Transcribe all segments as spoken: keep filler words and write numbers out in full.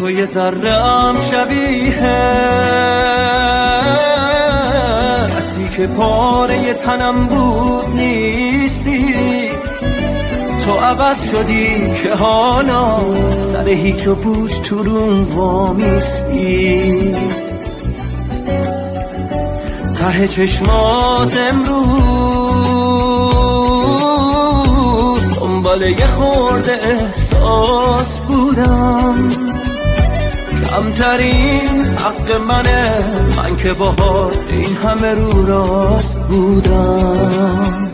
تو یه ذره هم شبیه کسی که پاره تنم بود نیستی. تو عوض شدی که حالا سر هیچ و بوش تو روم وامیستی. ته چشمات امروز دنبال یه خورده احساس بودم. کمترین حق منه، من که باهات این همه رو راست بودم.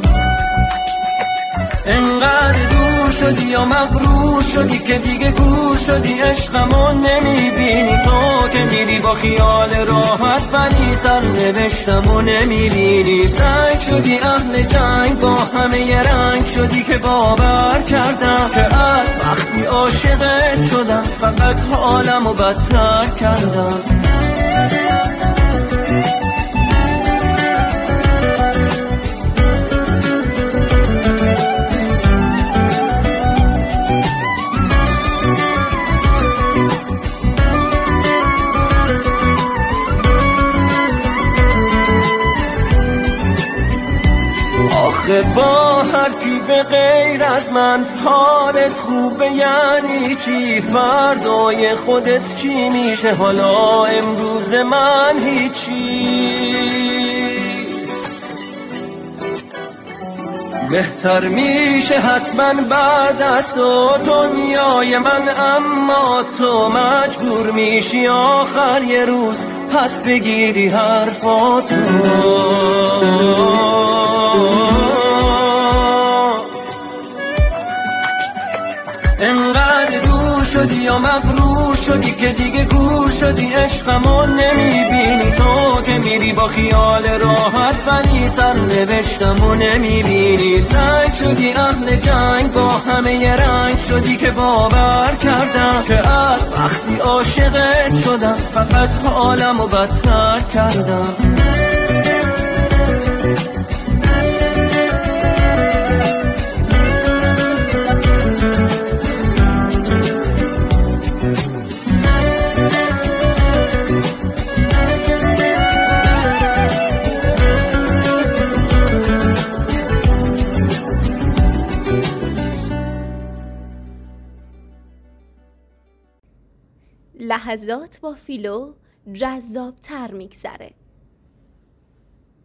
انقدر دور شدی یا مغرور شدی که دیگه گور شدی، عشقمو نمیبینی. تو که میری با خیال راحت ولی سرنوشتمو نمیبینی. سنگ شدی اهل جنگ، با همه یه رنگ شدی که باور کردم که از وقتی عاشقت شدم فقط حالمو بدتر کردم. آخه با هر کی به غیر از من حالت خوبه یعنی چی؟ فردای خودت چی میشه؟ حالا امروز من هیچی. بهتر میشه حتما بعد از تو دنیای من، اما تو مجبور میشی آخر یه روز پس بگیری حرفاتو. انقدر دور شدی یا مغرور شدی که دیگه گور شدی، عشقمو نمیبینی. تو که میری با خیال راحت ولی سرنوشتمو نمیبینی. سنگ شدی اهل جنگ، با همه یه رنگ شدی که باور کردم که از وقتی عاشقت شدم فقط حالمو بدتر کردم. لحظات با فیلو جذاب‌تر میگذره.